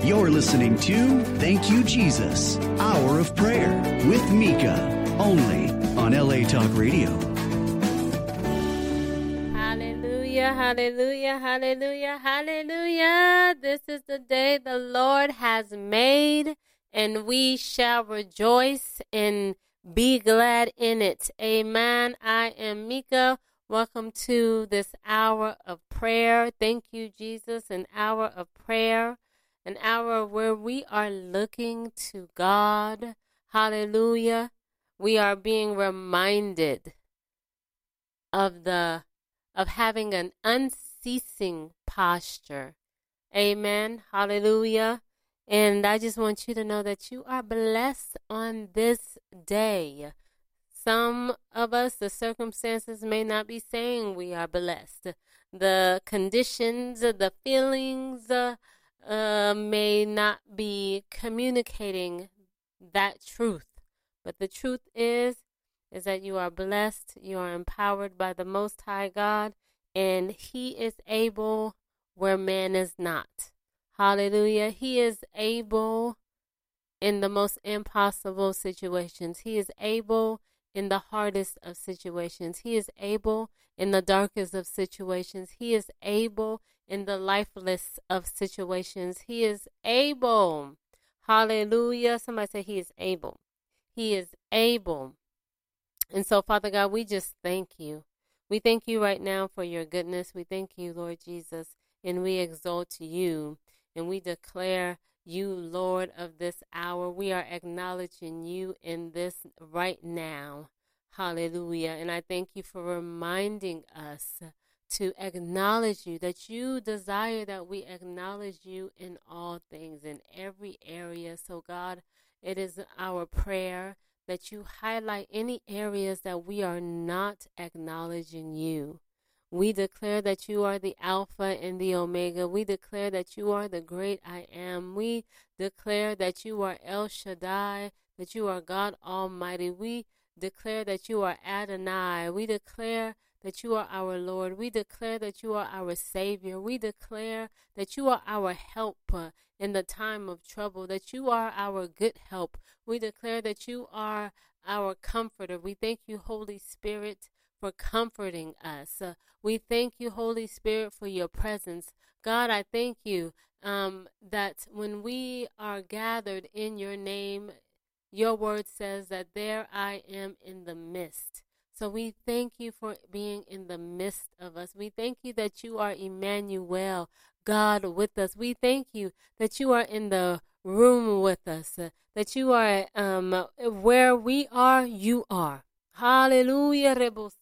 You're listening to Thank You, Jesus, Hour of Prayer with Mika, only on LA Talk Radio. Hallelujah, hallelujah, hallelujah, hallelujah. This is the day the Lord has made, and we shall rejoice and be glad in it. Amen. I am Mika. Welcome to this hour of prayer. Thank you, Jesus, an hour of prayer. An hour where we are looking to God. Hallelujah. We are being reminded of having an unceasing posture. Amen. Hallelujah. And I just want you to know that you are blessed on this day. Some of us, the circumstances may not be saying we are blessed. The conditions, the feelings, may not be communicating that truth. But the truth is that you are blessed, you are empowered by the Most High God, and He is able where man is not. Hallelujah. He is able in the most impossible situations. He is able in the hardest of situations. He is able in the darkest of situations. He is able in the lifeless of situations. He is able. Hallelujah. Somebody say He is able. He is able. And so, Father God, we just thank you. We thank you right now for your goodness. We thank you, Lord Jesus, and we exalt you, and we declare you, Lord, of this hour. We are acknowledging you in this right now. Hallelujah. And I thank you for reminding us to acknowledge you, that you desire that we acknowledge you in all things, in every area. So, God, it is our prayer that you highlight any areas that we are not acknowledging you. We declare that you are the Alpha and the Omega. We declare that you are the great I am. We declare that you are El Shaddai, that you are God Almighty. We declare that you are Adonai. We declare that you are our Lord. We declare that you are our Savior. We declare that you are our help in the time of trouble, that you are our good help. We declare that you are our comforter. We thank you, Holy Spirit, for comforting us. We thank you, Holy Spirit, for your presence. God, I thank you that when we are gathered in your name, your word says that there I am in the midst. So we thank you for being in the midst of us. We thank you that you are Emmanuel, God with us. We thank you that you are in the room with us, that you are where we are, you are. Hallelujah.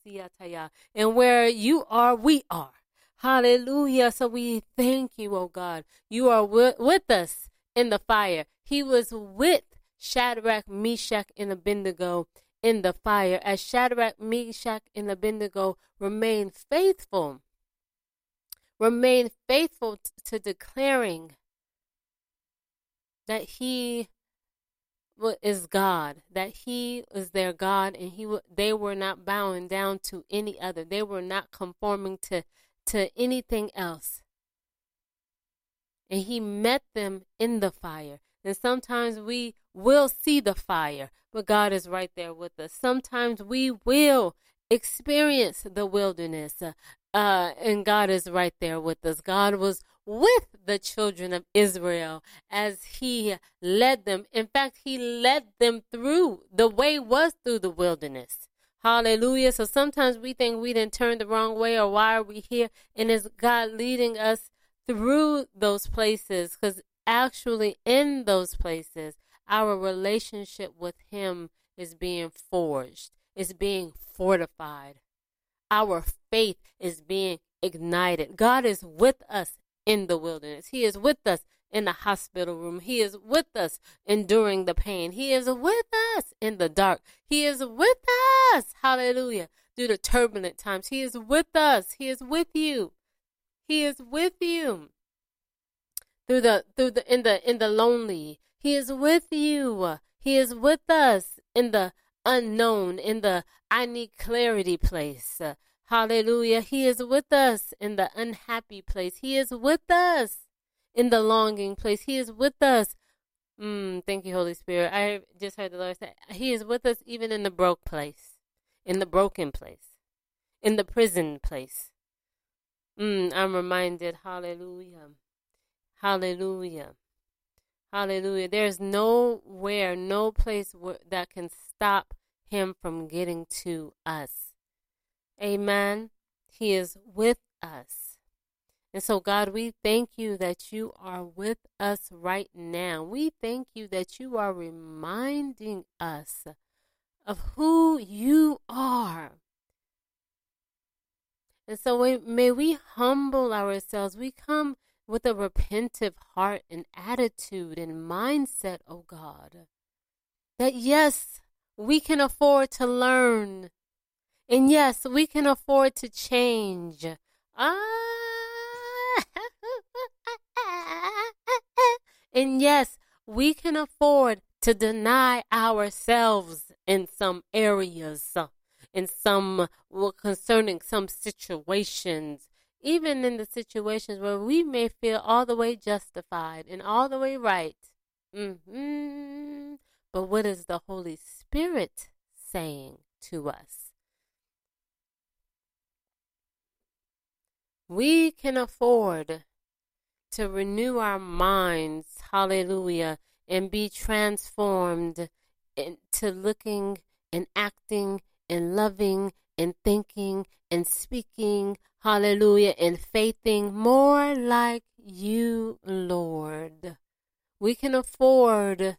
And where you are, we are. Hallelujah. So we thank you, oh God. You are with us in the fire. He was with Shadrach, Meshach, and Abednego in the fire, as Shadrach, Meshach, and Abednego remain faithful to declaring that He is God, that He is their God, and they were not bowing down to any other. They were not conforming to anything else. And He met them in the fire. And sometimes we will see the fire, but God is right there with us. Sometimes we will experience the wilderness, and God is right there with us. God was with the children of Israel as He led them. In fact, He led them through. The way was through the wilderness. Hallelujah. So sometimes we think we didn't turn the wrong way, or why are we here? And is God leading us through those places? Because actually in those places, our relationship with Him is being forged, is being fortified. Our faith is being ignited. God is with us in the wilderness. He is with us in the hospital room. He is with us enduring the pain. He is with us in the dark. He is with us, hallelujah, through the turbulent times. He is with us. He is with you. He is with you in the lonely. He is with you. He is with us in the unknown, in the I need clarity place. Hallelujah. He is with us in the unhappy place. He is with us in the longing place. He is with us. Thank you, Holy Spirit. I just heard the Lord say, He is with us even in the broke place, in the broken place, in the prison place. I'm reminded, hallelujah, hallelujah, hallelujah. There's nowhere, no place that can stop Him from getting to us. Amen. He is with us. And so, God, we thank you that you are with us right now. We thank you that you are reminding us of who you are. And so may we humble ourselves. We come with a repentant heart and attitude and mindset, oh God, that yes, we can afford to learn. And yes, we can afford to change. And yes, we can afford to deny ourselves in some areas, in some concerning some situations, even in the situations where we may feel all the way justified and all the way right. But what is the Holy Spirit saying to us? We can afford to renew our minds, hallelujah, and be transformed into looking and acting and loving and thinking and speaking, hallelujah, and faithing more like you, Lord. We can afford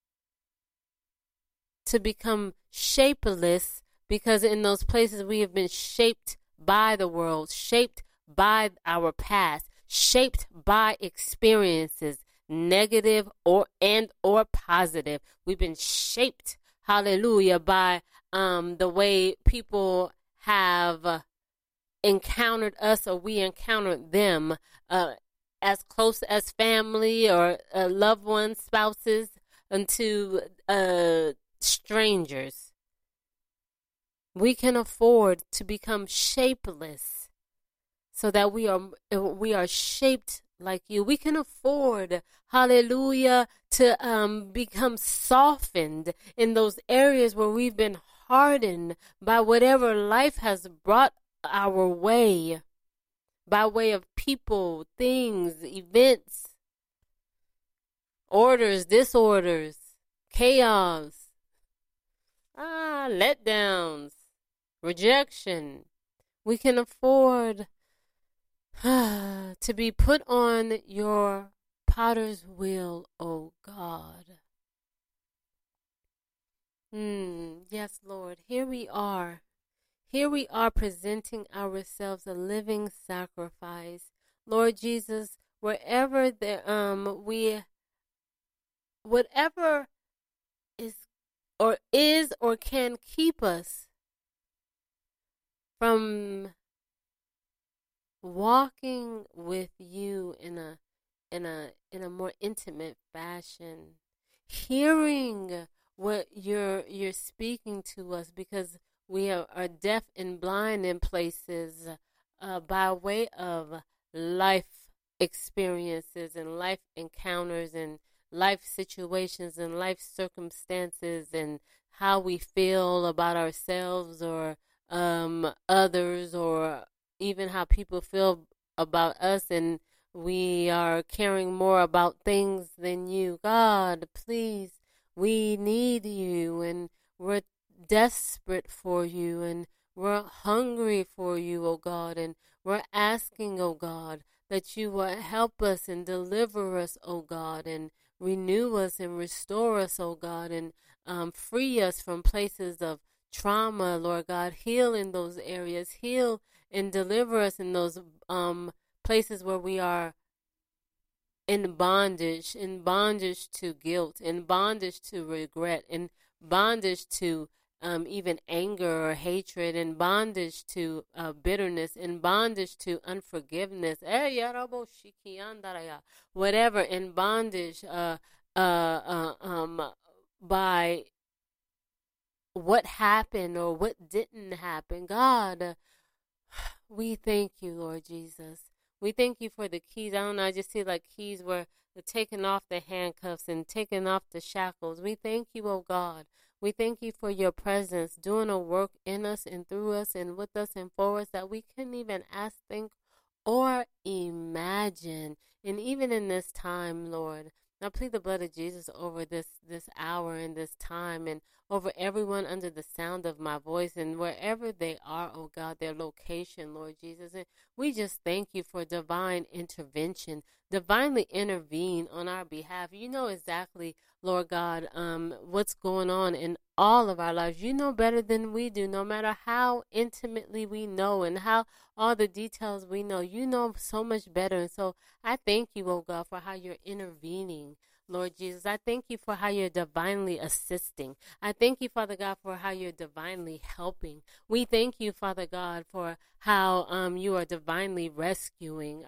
to become shapeless because in those places we have been shaped by the world, shaped by our past, shaped by experiences, negative or positive. We've been shaped, hallelujah, by the way people have encountered us or we encountered them, as close as family or loved ones, spouses, unto strangers. We can afford to become shapeless so that we are shaped like you. We can afford, hallelujah, to become softened in those areas where we've been hardened by whatever life has brought our way, by way of people, things, events, orders, disorders, chaos, letdowns, rejection. We can afford to be put on your potter's wheel, oh God. Yes, Lord. Here we are. Here we are presenting ourselves a living sacrifice. Lord Jesus, whatever is or can keep us from walking with you in a more intimate fashion, hearing what you're speaking to us, because we are deaf and blind in places by way of life experiences and life encounters and life situations and life circumstances and how we feel about ourselves or others, or even how people feel about us, and we are caring more about things than you. God, please, we need you, and we're desperate for you, and we're hungry for you, oh God, and we're asking, oh God, that you will help us and deliver us, oh God, and renew us and restore us, oh God, and free us from places of trauma, Lord God. Heal in those areas, heal and deliver us in those places where we are in bondage to guilt, in bondage to regret, in bondage to even anger or hatred, in bondage to bitterness, in bondage to unforgiveness, whatever, in bondage by what happened or what didn't happen. God, we thank you, Lord Jesus. We thank you for the keys. I don't know, I just see like keys were taking off the handcuffs and taking off the shackles. We thank you, oh God. We thank you for your presence, doing a work in us and through us and with us and for us that we couldn't even ask, think, or imagine. And even in this time, Lord, I plead the blood of Jesus over this hour and this time and over everyone under the sound of my voice and wherever they are, oh God, their location, Lord Jesus. And we just thank you for divine intervention, divinely intervene on our behalf. You know exactly, Lord God, what's going on in all of our lives. You know better than we do, no matter how intimately we know and how all the details we know. You know so much better. And so I thank you, oh God, for how you're intervening, Lord Jesus. I thank you for how you're divinely assisting. I thank you, Father God, for how you're divinely helping. We thank you, Father God, for how you are divinely rescuing.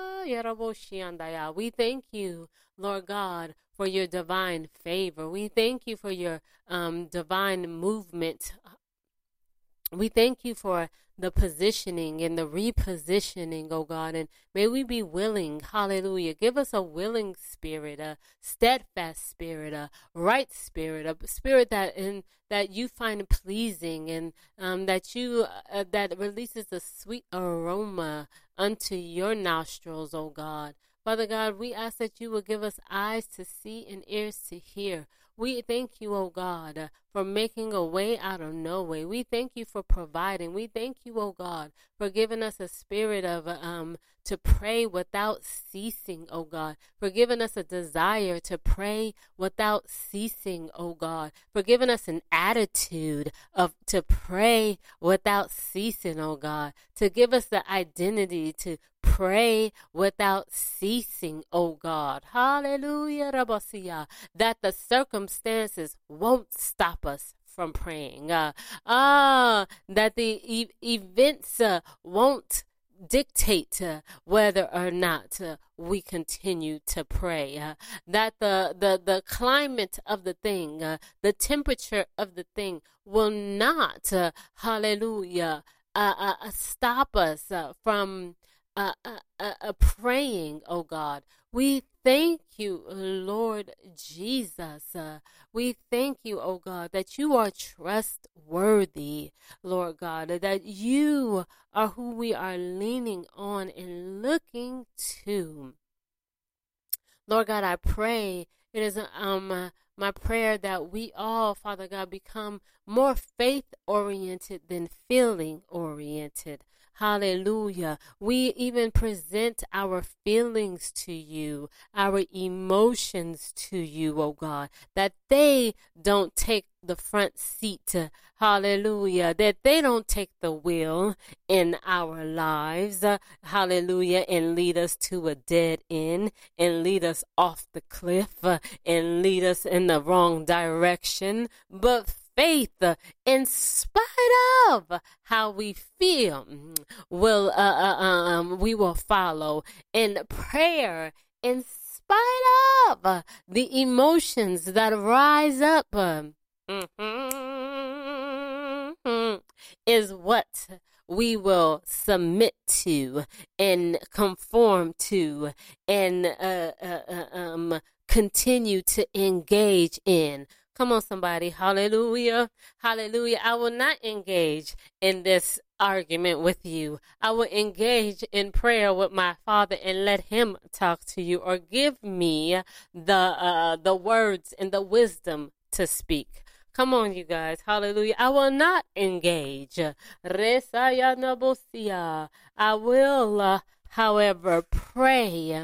We thank you, Lord God, for your divine favor. We thank you for your divine movement. We thank you for the positioning and the repositioning, oh God, and may we be willing, hallelujah. Give us a willing spirit, a steadfast spirit, a right spirit, a spirit that you find pleasing and that releases a sweet aroma unto your nostrils, oh God. Father God, we ask that you will give us eyes to see and ears to hear. We thank you, oh God, for making a way out of no way. We thank you for providing. We thank you, oh God, for giving us a spirit of to pray without ceasing, oh God, for giving us a desire to pray without ceasing, oh God, for giving us an attitude of to pray without ceasing, oh God, to give us the identity to pray without ceasing, oh God. Hallelujah, Rabbasiya, that the circumstances won't stop us from praying. That the events won't dictate whether or not we continue to pray. That the climate of the thing, the temperature of the thing will not, hallelujah, stop us from praying, oh God. We thank you, Lord Jesus. We thank you, oh God, that you are trustworthy, Lord God, that you are who we are leaning on and looking to. Lord God, I pray, it is my prayer that we all, Father God, become more faith-oriented than feeling-oriented. Hallelujah. We even present our feelings to you, our emotions to you, oh God, that they don't take the front seat. Hallelujah. That they don't take the wheel in our lives. Hallelujah. And lead us to a dead end and lead us off the cliff and lead us in the wrong direction. But faith, in spite of how we feel, will we will follow. In prayer, in spite of the emotions that rise up, is what we will submit to and conform to and continue to engage in. Come on, somebody. Hallelujah. Hallelujah. I will not engage in this argument with you. I will engage in prayer with my Father and let him talk to you or give me the words and the wisdom to speak. Come on, you guys. Hallelujah. I will not engage. I will, however, pray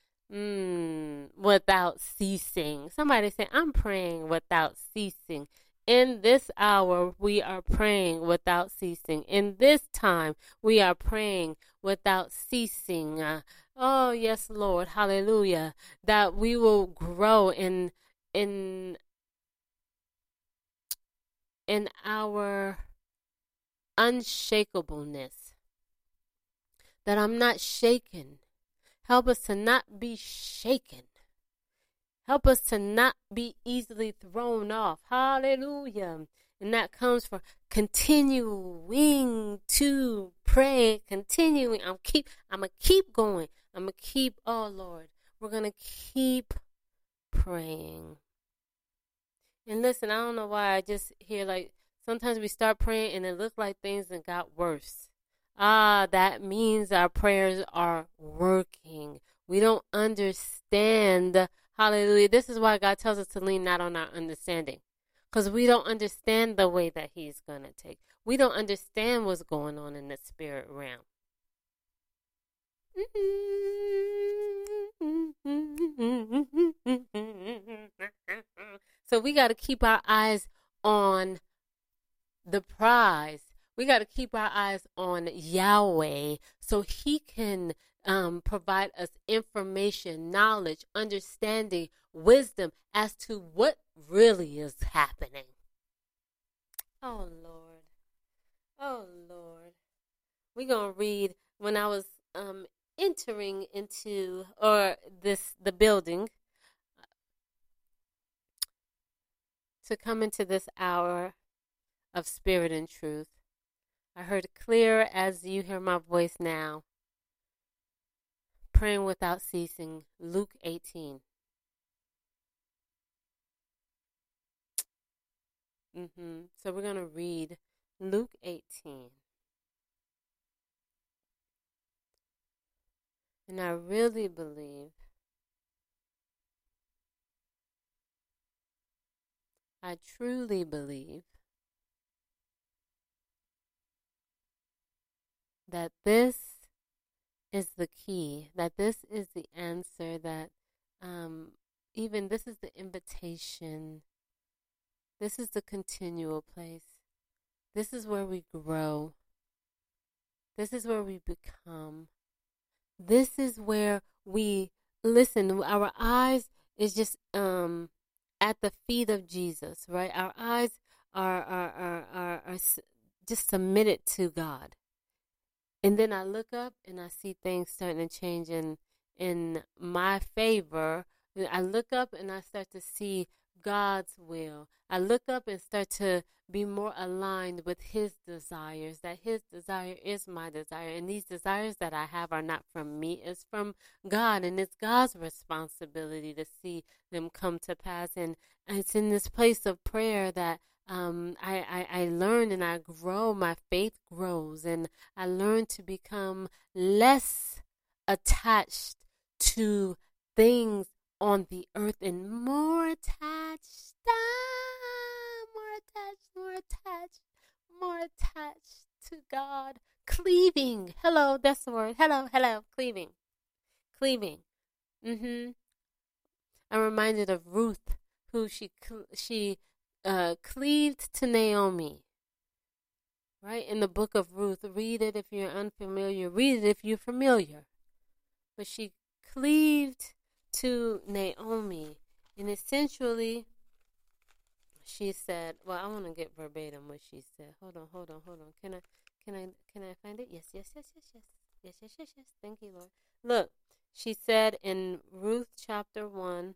without ceasing. Somebody say, I'm praying without ceasing. In this hour, we are praying without ceasing. In this time, we are praying without ceasing. Oh, yes, Lord. Hallelujah. That we will grow in our unshakableness. That I'm not shaken. Help us to not be shaken. Help us to not be easily thrown off. Hallelujah. And that comes from continuing to pray, continuing. I'm gonna keep going. Oh Lord, we're gonna keep praying. And listen, I don't know why I just hear like sometimes we start praying and it looked like things that got worse. That means our prayers are working. We don't understand. Hallelujah. This is why God tells us to lean not on our understanding. Because we don't understand the way that he's going to take. We don't understand what's going on in the spirit realm. So we got to keep our eyes on the prize. We got to keep our eyes on Yahweh so he can provide us information, knowledge, understanding, wisdom as to what really is happening. Oh, Lord. Oh, Lord. We're going to read, when I was entering into the building to come into this hour of spirit and truth, I heard clear as you hear my voice now, praying without ceasing, Luke 18. So we're going to read Luke 18. And I really believe, I truly believe that this is the key, that this is the answer, that even this is the invitation. This is the continual place. This is where we grow. This is where we become. This is where we listen. Our eyes is just at the feet of Jesus, right? Our eyes are just submitted to God. And then I look up and I see things starting to change in my favor. I look up and I start to see God's will. I look up and start to be more aligned with his desires, that his desire is my desire. And these desires that I have are not from me, it's from God. And it's God's responsibility to see them come to pass. And it's in this place of prayer that I learn and I grow, my faith grows, and I learn to become less attached to things on the earth and more attached to God. Cleaving. Hello, that's the word. Hello, cleaving. I'm reminded of Ruth, who she cleaved to Naomi. Right? In the book of Ruth. Read it if you're unfamiliar. Read it if you're familiar. But she cleaved to Naomi. And essentially, she said, well, I want to get verbatim what she said. Hold on. Can I find it? Yes. Thank you, Lord. Look, she said in Ruth chapter 1,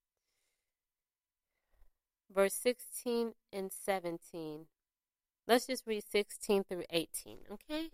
verse 16 and 17. Let's just read 16 through 18, okay?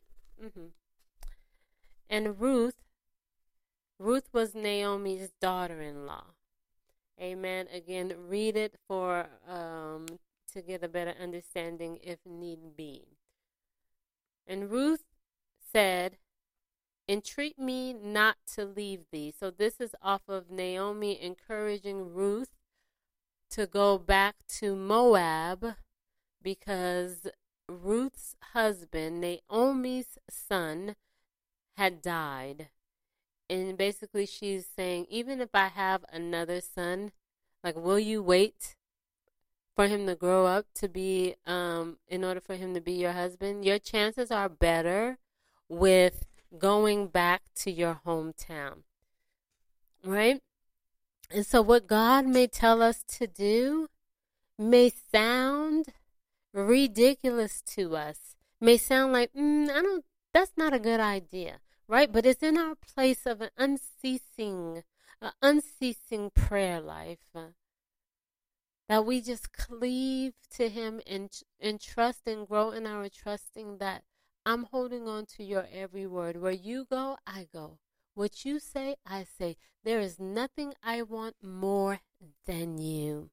And Ruth was Naomi's daughter-in-law. Amen. Again, read it for to get a better understanding if need be. And Ruth said, "Entreat me not to leave thee." So this is off of Naomi encouraging Ruth to go back to Moab because Ruth's husband, Naomi's son, had died. And basically she's saying, even if I have another son, like, will you wait for him to grow up to be, in order for him to be your husband? Your chances are better with going back to your hometown, right? And so what God may tell us to do may sound ridiculous to us, may sound like, that's not a good idea. Right? But it's in our place of an unceasing prayer life that we just cleave to him and trust and grow in our trusting that I'm holding on to your every word. Where you go, I go. What you say, I say. There is nothing I want more than you.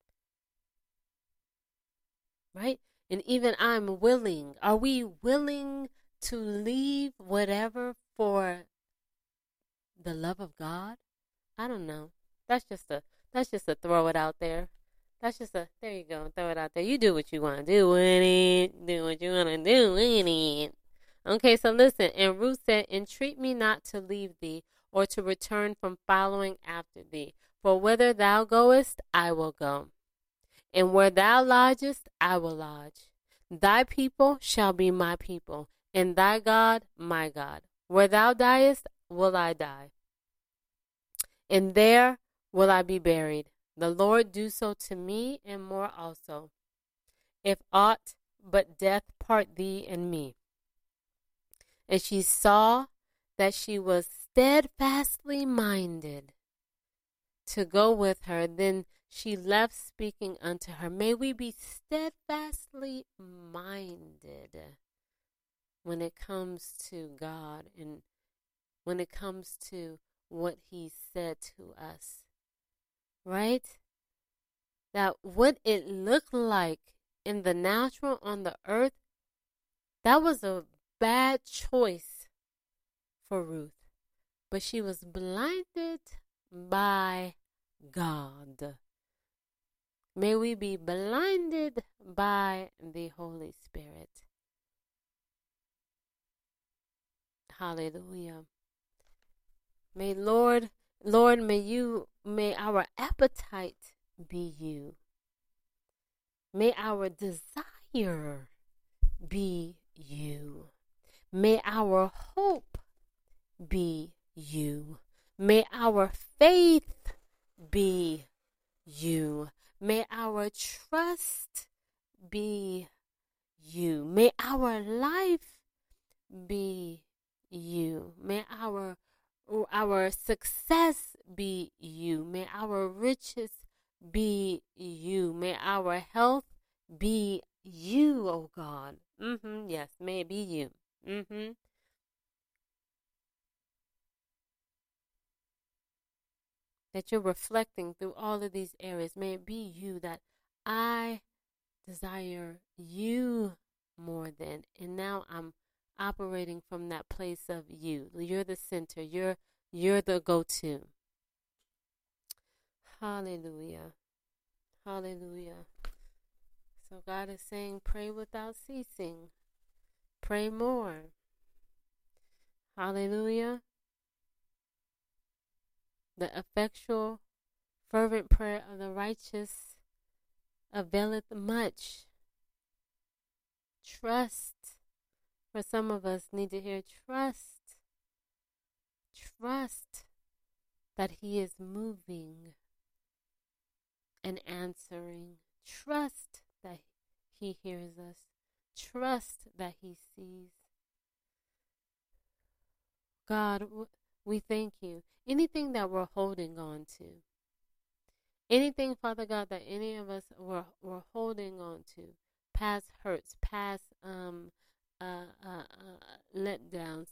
Right? And even I'm willing. Are we willing to leave whatever for the love of God? I don't know. That's just a throw it out there. There you go, throw it out there. You do what you want to do with it. Do what you want to do with it. Okay, so listen. And Ruth said, entreat me not to leave thee, or to return from following after thee. For whither thou goest, I will go. And where thou lodgest, I will lodge. Thy people shall be my people, and thy God, my God. Where thou diest, will I die. And there will I be buried. The Lord do so to me, and more also, if aught but death part thee and me. And she saw that she was steadfastly minded to go with her. Then she left, speaking unto her. May we be steadfastly minded when it comes to God and when it comes to what he said to us. Right? That what it looked like in the natural on the earth, that was a bad choice for Ruth. But she was blinded by God. May we be blinded by the Holy Spirit. Hallelujah. May Lord, may our appetite be you. May our desire be you. May our hope be you. May our faith be you. May our trust be you. May our life be you. May our success be you. May our riches be you. May our health be you, oh God. Yes, may it be you. That you're reflecting through all of these areas. May it be you, that I desire you more than. And now I'm operating from that place of you. You're the center. You're the go-to. Hallelujah. Hallelujah. So God is saying, pray without ceasing. Pray more. Hallelujah. The effectual, fervent prayer of the righteous availeth much. Trust. For some of us need to hear trust. Trust that he is moving and answering. Trust that he hears us. Trust that he sees. God, we thank you. Anything that we're holding on to, anything, Father God, that any of us were holding on to, past hurts, past letdowns,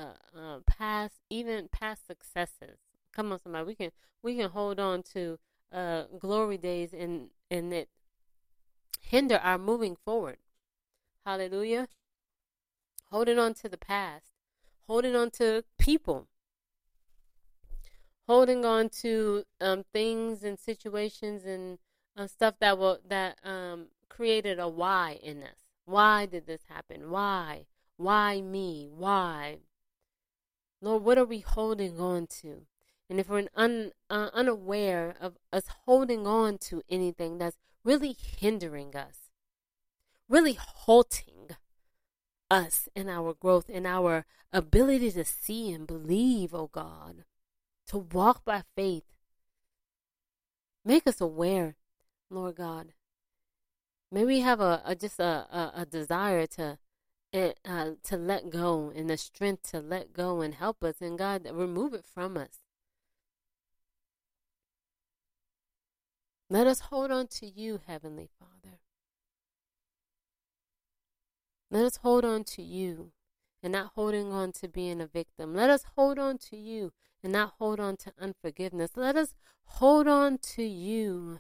past successes. Come on, somebody, we can hold on to glory days and it hinder our moving forward. Hallelujah. Holding on to the past, holding on to people, holding on to things and situations and stuff that created a why in us. Why did this happen? Why? Why me? Why? Lord, what are we holding on to? And if we're unaware of us holding on to anything that's really hindering us, really halting us in our growth, in our ability to see and believe, oh God, to walk by faith, make us aware, Lord God. May we have a desire to let go, and the strength to let go and help us, and God, remove it from us. Let us hold on to you, Heavenly Father. Let us hold on to you and not holding on to being a victim. Let us hold on to you and not hold on to unforgiveness. Let us hold on to you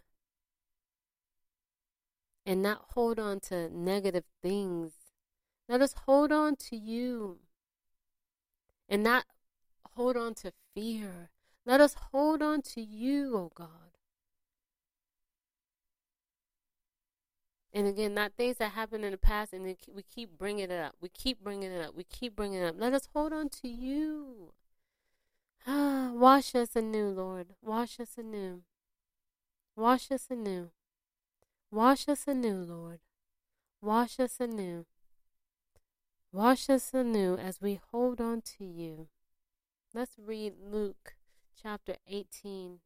and not hold on to negative things. Let us hold on to you and not hold on to fear. Let us hold on to you, oh God. And again, not things that happened in the past, and we keep bringing it up. We keep bringing it up. We keep bringing it up. Let us hold on to you. Wash us anew, Lord. Wash us anew. Wash us anew. Wash us anew, Lord. Wash us anew. Wash us anew as we hold on to you. Let's read Luke chapter 18.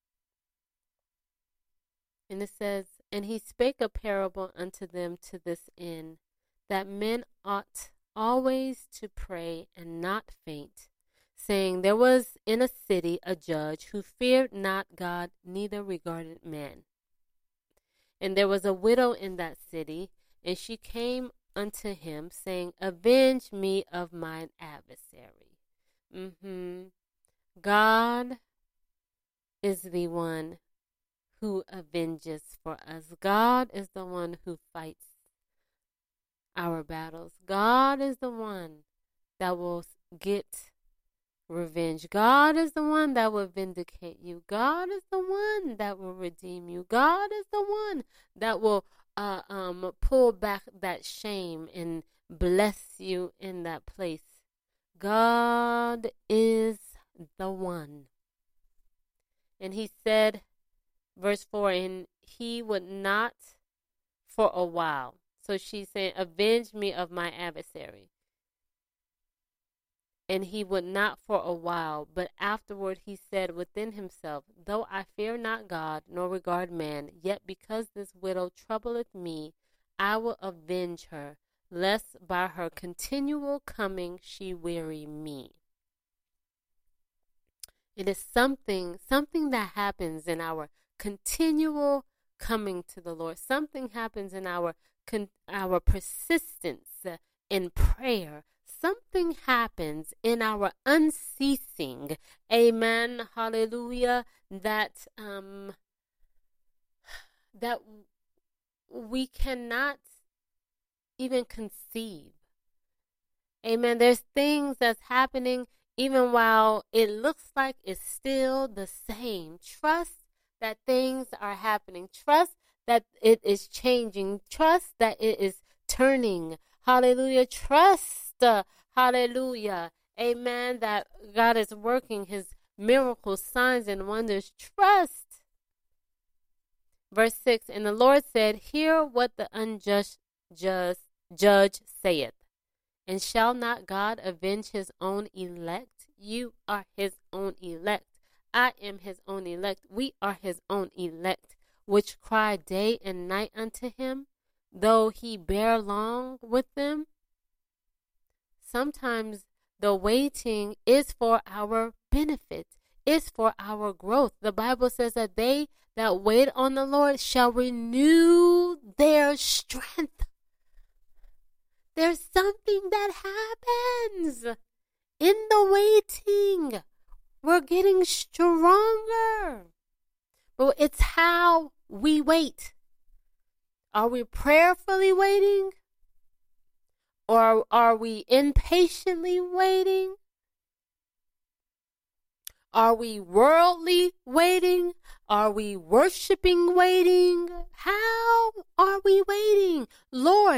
And it says, "And he spake a parable unto them to this end, that men ought always to pray and not faint, saying, There was in a city a judge who feared not God, neither regarded man. And there was a widow in that city, and she came unto him, saying, Avenge me of mine adversary." God is the one who avenges for us. God is the one who fights our battles. God is the one that will get revenge. God is the one that will vindicate you. God is the one that will redeem you. God is the one that will pull back that shame and bless you in that place. God is the one. And he said, verse 4, and he would not for a while. So she's saying, avenge me of my adversary. And he would not for a while, but afterward he said within himself, Though I fear not God, nor regard man, yet because this widow troubleth me, I will avenge her, lest by her continual coming she weary me. It is something that happens in our continual coming to the Lord. Something happens in our persistence in prayer. Something happens in our unceasing, amen, hallelujah, that we cannot even conceive. Amen. There's things that's happening even while it looks like it's still the same. Trust that things are happening. Trust that it is changing. Trust that it is turning. Hallelujah. Trust, hallelujah. Amen. That God is working his miracles, signs, and wonders. Trust. Verse 6, and the Lord said, Hear what the unjust judge saith. And shall not God avenge his own elect? You are his own elect. I am his own elect. We are his own elect, which cry day and night unto him, though he bear long with them. Sometimes the waiting is for our benefit, is for our growth. The Bible says that they that wait on the Lord shall renew their strength. There's something that happens in the waiting. We're getting stronger. But it's how we wait. Are we prayerfully waiting? Or are we impatiently waiting? Are we worldly waiting? Are we worshiping waiting? How are we waiting? Lord,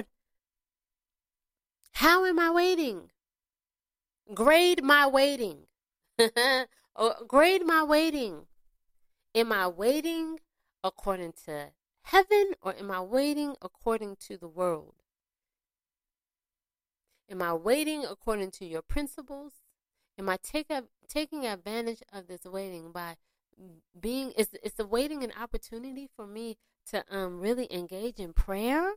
how am I waiting? Grade my waiting. Grade my waiting. Am I waiting according to heaven, or am I waiting according to the world? Am I waiting according to your principles? Am I taking advantage of this waiting by being, is the waiting an opportunity for me to really engage in prayer?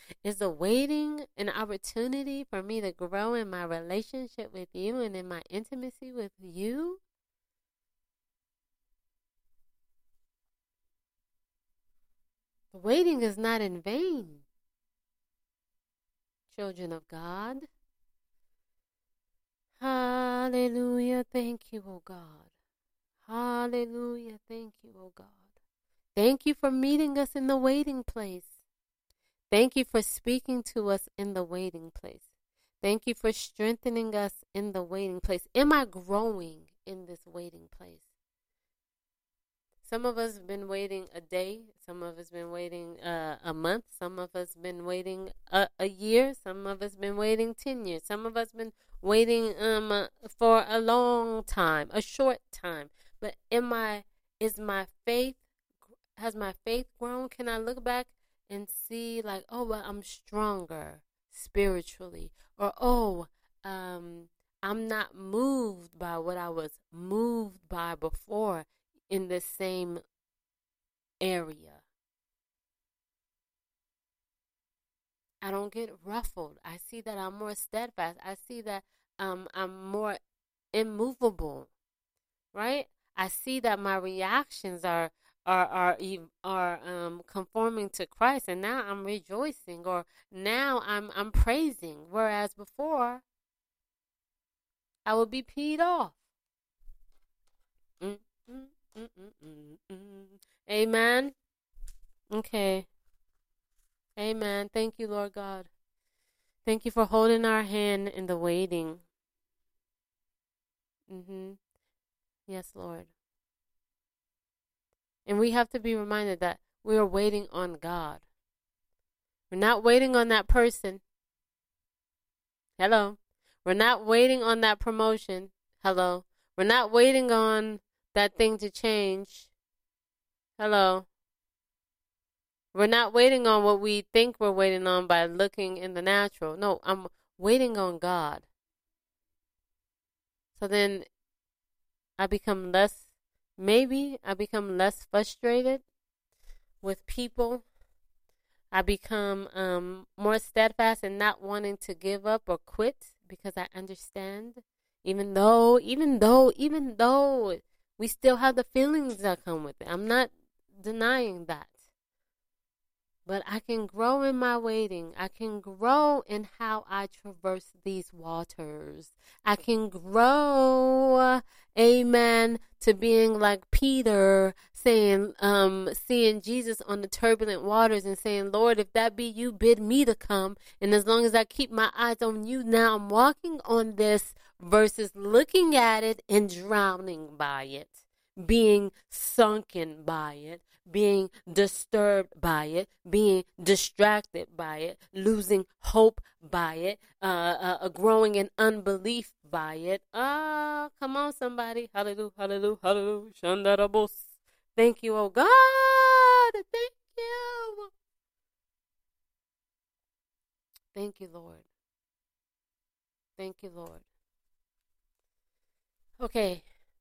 Is the waiting an opportunity for me to grow in my relationship with you and in my intimacy with you? The waiting is not in vain, children of God. Hallelujah. Thank you, oh God. Hallelujah. Thank you, oh God. Thank you for meeting us in the waiting place. Thank you for speaking to us in the waiting place. Thank you for strengthening us in the waiting place. Am I growing in this waiting place? Some of us have been waiting a day. Some of us been waiting a month. Some of us been waiting a year. Some of us been waiting 10 years. Some of us been waiting for a long time, a short time. But has my faith grown? Can I look back and see like, oh, well, I'm stronger spiritually, or I'm not moved by what I was moved by before in the same area. I don't get ruffled. I see that I'm more steadfast. I see that I'm more immovable, right? I see that my reactions are conforming to Christ, and now I'm rejoicing, or now I'm praising, whereas before I would be peed off. Amen. Okay. Amen. Thank you, Lord God. Thank you for holding our hand in the waiting. Yes, Lord. And we have to be reminded that we are waiting on God. We're not waiting on that person. Hello. We're not waiting on that promotion. Hello. We're not waiting on that thing to change. Hello. We're not waiting on what we think we're waiting on by looking in the natural. No, I'm waiting on God. So then I become less frustrated with people. I become more steadfast and not wanting to give up or quit, because I understand, even though we still have the feelings that come with it. I'm not denying that. But I can grow in my waiting. I can grow in how I traverse these waters. I can grow, amen, to being like Peter, saying, seeing Jesus on the turbulent waters and saying, Lord, if that be you, bid me to come. And as long as I keep my eyes on you, now I'm walking on this versus looking at it and drowning by it, being sunken by it, being disturbed by it, being distracted by it, losing hope by it, growing in unbelief by it. Come on, somebody. Hallelujah, hallelujah, hallelujah. Shandarabos. Thank you, oh God. Thank you. Thank you, Lord. Thank you, Lord. Okay.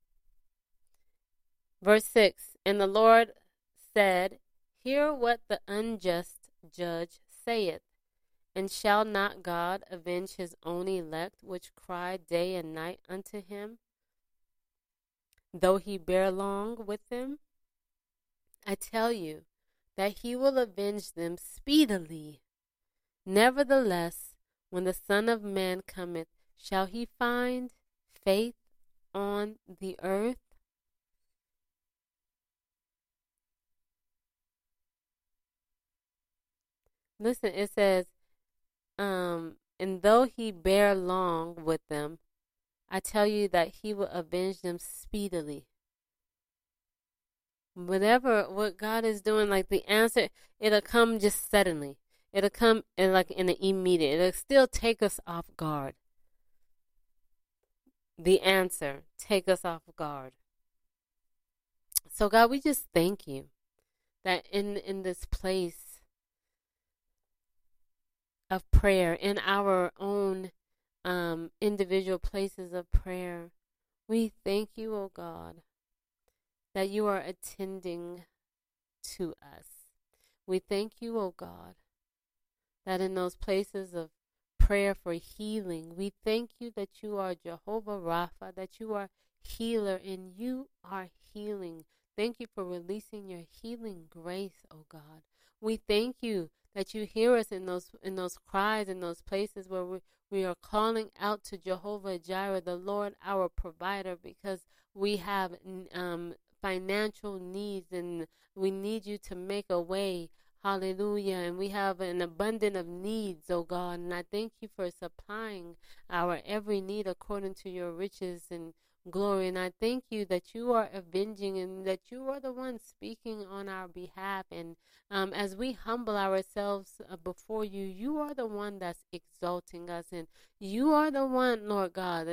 Verse 6. And the Lord said, hear what the unjust judge saith. And shall not God avenge his own elect, which cry day and night unto him, though he bear long with them? I tell you that he will avenge them speedily. Nevertheless, when the Son of Man cometh, shall he find faith on the earth? Listen, it says, and though he bear long with them, I tell you that he will avenge them speedily. What God is doing, like the answer, it'll come just suddenly. It'll come in an immediate. It'll still take us off guard. The answer, take us off guard. So God, we just thank you that in this place of prayer, in our own individual places of prayer, we thank you, oh God, that you are attending to us. We thank you, oh God, that in those places of prayer for healing, we thank you that you are Jehovah Rapha, that you are healer and you are healing. Thank you for releasing your healing grace, oh God. We thank you that you hear us in those cries, in those places where we are calling out to Jehovah Jireh, the Lord our provider, because we have financial needs and we need you to make a way. Hallelujah. And we have an abundance of needs, oh God. And I thank you for supplying our every need according to your riches and glory. And I thank you that you are avenging and that you are the one speaking on our behalf. And as we humble ourselves before you, you are the one that's exalting us. And you are the one, Lord God,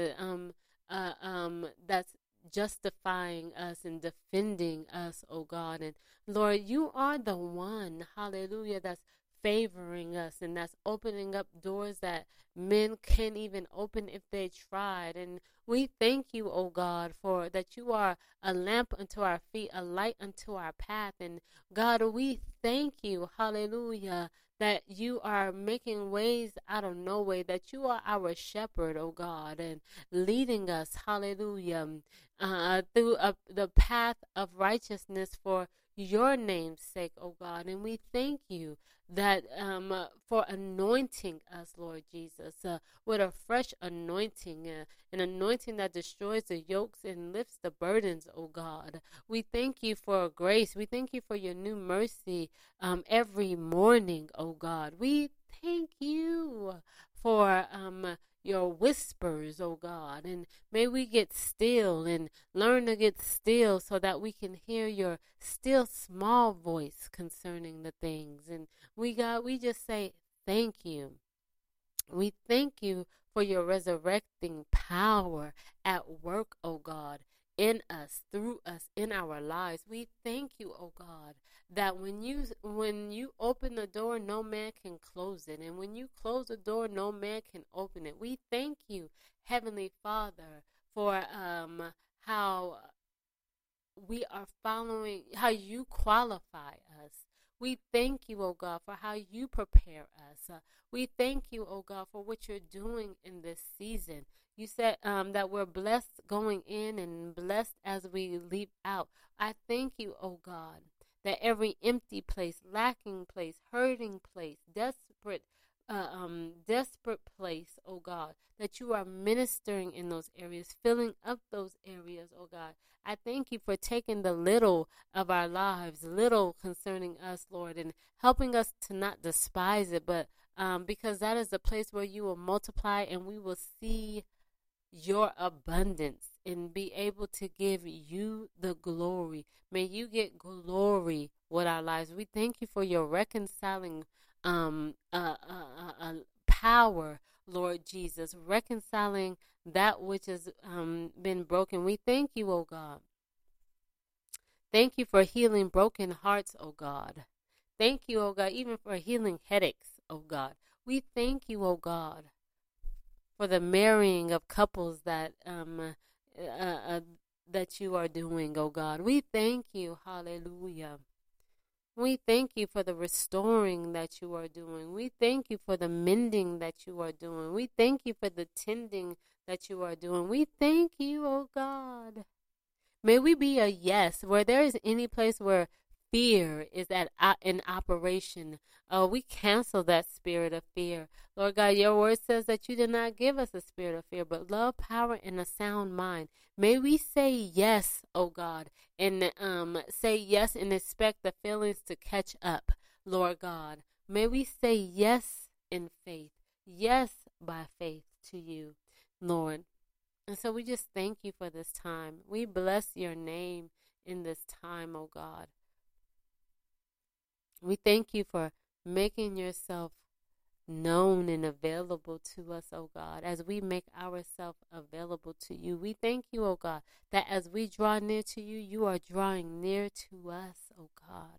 that's justifying us and defending us, oh God. And Lord, you are the one, hallelujah, that's favoring us and that's opening up doors that men can't even open if they tried. And we thank you, oh God, for that you are a lamp unto our feet, a light unto our path. And God, we thank you, hallelujah, that you are making ways out of no way, that you are our shepherd, oh God, and leading us, hallelujah, through the path of righteousness for your name's sake, oh God. And we thank you that for anointing us, Lord Jesus, with a fresh anointing, an anointing that destroys the yokes and lifts the burdens, oh God. We thank you for grace. We thank you for your new mercy every morning, oh God. We thank you for your whispers, oh God, and may we get still and learn to get still so that we can hear your still small voice concerning the things. And we just say thank you. We thank you for your resurrecting power at work, oh God, in us, through us, in our lives. We thank you, oh God, that when you open the door, no man can close it. And when you close the door, no man can open it. We thank you, Heavenly Father, for how we are following, how you qualify us. We thank you, oh God, for how you prepare us. We thank you, oh God, for what you're doing in this season. You said that we're blessed going in and blessed as we leap out. I thank you, oh God, that every empty place, lacking place, hurting place, desperate place, oh God, that you are ministering in those areas, filling up those areas, oh God. I thank you for taking the little of our lives, little concerning us, Lord, and helping us to not despise it, but because that is the place where you will multiply and we will see your abundance and be able to give you the glory. May you get glory with our lives. We thank you for your reconciling power, Lord Jesus, reconciling that which has been broken. We thank you, oh God. Thank you for healing broken hearts, oh God. Thank you, oh God, even for healing headaches, oh God. We thank you, oh God, for the marrying of couples that that you are doing, oh God. We thank you, hallelujah. We thank you for the restoring that you are doing. We thank you for the mending that you are doing. We thank you for the tending that you are doing. We thank you, oh God. May we be a yes where there is any place where fear is in operation. We cancel that spirit of fear. Lord God, your word says that you did not give us a spirit of fear, but love, power, and a sound mind. May we say yes, oh God, and say yes and expect the feelings to catch up, Lord God. May we say yes in faith, yes by faith to you, Lord. And so we just thank you for this time. We bless your name in this time, oh God. We thank you for making yourself known and available to us, oh God, as we make ourselves available to you. We thank you, oh God, that as we draw near to you, you are drawing near to us, oh God.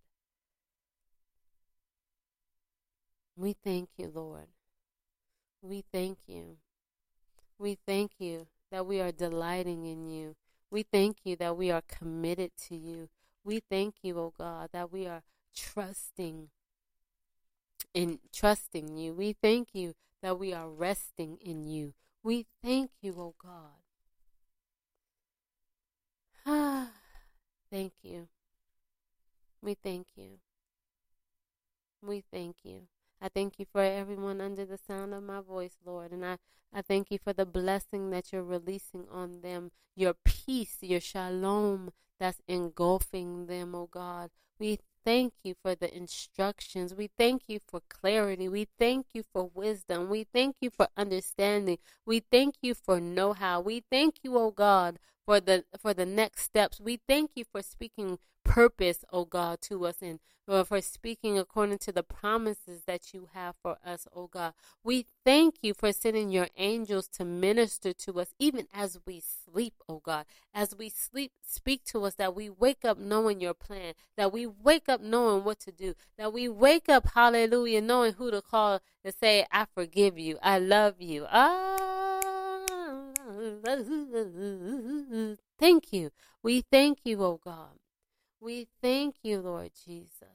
We thank you, Lord. We thank you. We thank you that we are delighting in you. We thank you that we are committed to you. We thank you, oh God, that we are trusting in trusting you. We thank you that we are resting in you. We thank you, oh God. Thank you. We thank you. We thank you. I thank you for everyone under the sound of my voice, Lord. And I thank you for the blessing that you're releasing on them, your peace, your shalom that's engulfing them, oh God. We thank you for the instructions. We thank you for clarity. We thank you for wisdom. We thank you for understanding. We thank you for know-how. We thank you, oh God, for the next steps. We thank you for speaking purpose, oh God, to us, and for speaking according to the promises that you have for us, oh God. We thank you for sending your angels to minister to us even as we sleep, oh God. As we sleep, speak to us, that we wake up knowing your plan, that we wake up knowing what to do, that we wake up, hallelujah, knowing who to call to say, I forgive you, I love you. Thank you. We thank you, oh God. We thank you, Lord Jesus.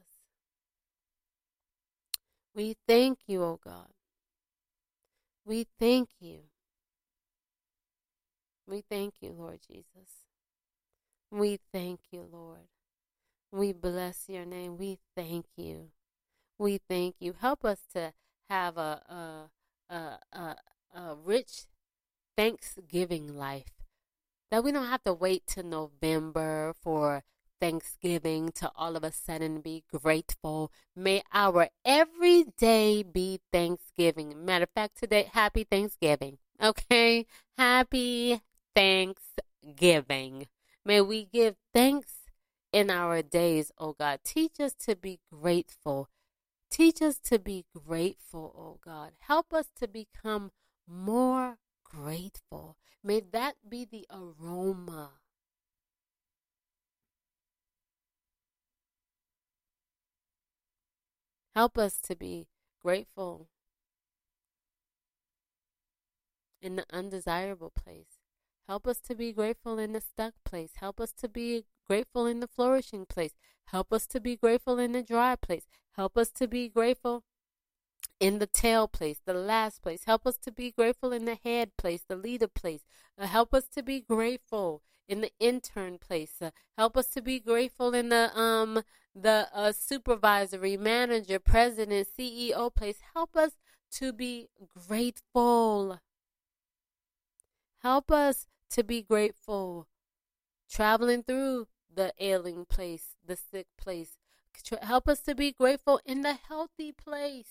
We thank you, oh God. We thank you. We thank you, Lord Jesus. We thank you, Lord. We bless your name. We thank you. We thank you. Help us to have a rich Thanksgiving life, that we don't have to wait till November for Thanksgiving to all of a sudden be grateful. May our every day be Thanksgiving. Matter of fact, today, happy Thanksgiving. Okay? Happy Thanksgiving. May we give thanks in our days, oh God. Teach us to be grateful. Teach us to be grateful, oh God. Help us to become more grateful. May that be the aroma. Help us to be grateful in the undesirable place. Help us to be grateful in the stuck place. Help us to be grateful in the flourishing place. Help us to be grateful in the dry place. Help us to be grateful in the tail place, the last place. Help us to be grateful in the head place, the leader place. Help us to be grateful in the intern place. Help us to be grateful in the supervisory, manager, president, CEO place. Help us to be grateful. Help us to be grateful. Traveling through the ailing place, the sick place. Help us to be grateful in the healthy place.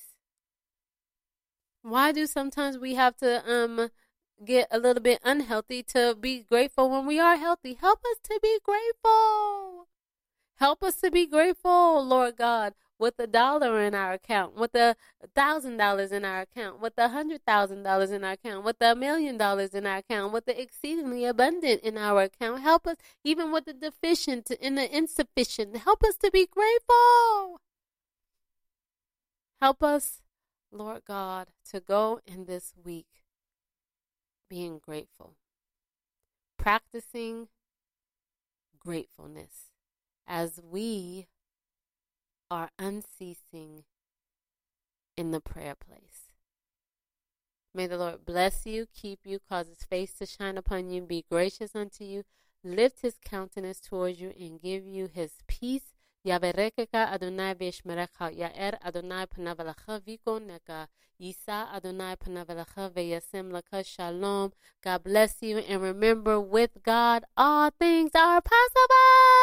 Why do sometimes we have to get a little bit unhealthy to be grateful when we are healthy? Help us to be grateful. Help us to be grateful, Lord God, with $1 in our account, with $1,000 in our account, with $100,000 in our account, with $1 million in our account, with the exceedingly abundant in our account. Help us even with the deficient and the insufficient. Help us to be grateful. Help us, Lord God, to go in this week being grateful, practicing gratefulness as we are unceasing in the prayer place. May the Lord bless you, keep you, cause his face to shine upon you, be gracious unto you, lift his countenance towards you, and give you his peace. Yaverekeka Adonai v'yishmerecha, Ya'er Adonai panav elecha v'yikoneka, Yisa Adonai panav elecha v'yasem leka shalom. God bless you, and remember, with God, all things are possible.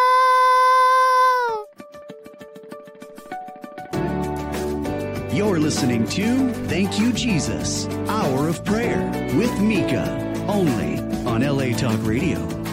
You're listening to Thank You, Jesus, Hour of Prayer with Mika, only on LA Talk Radio.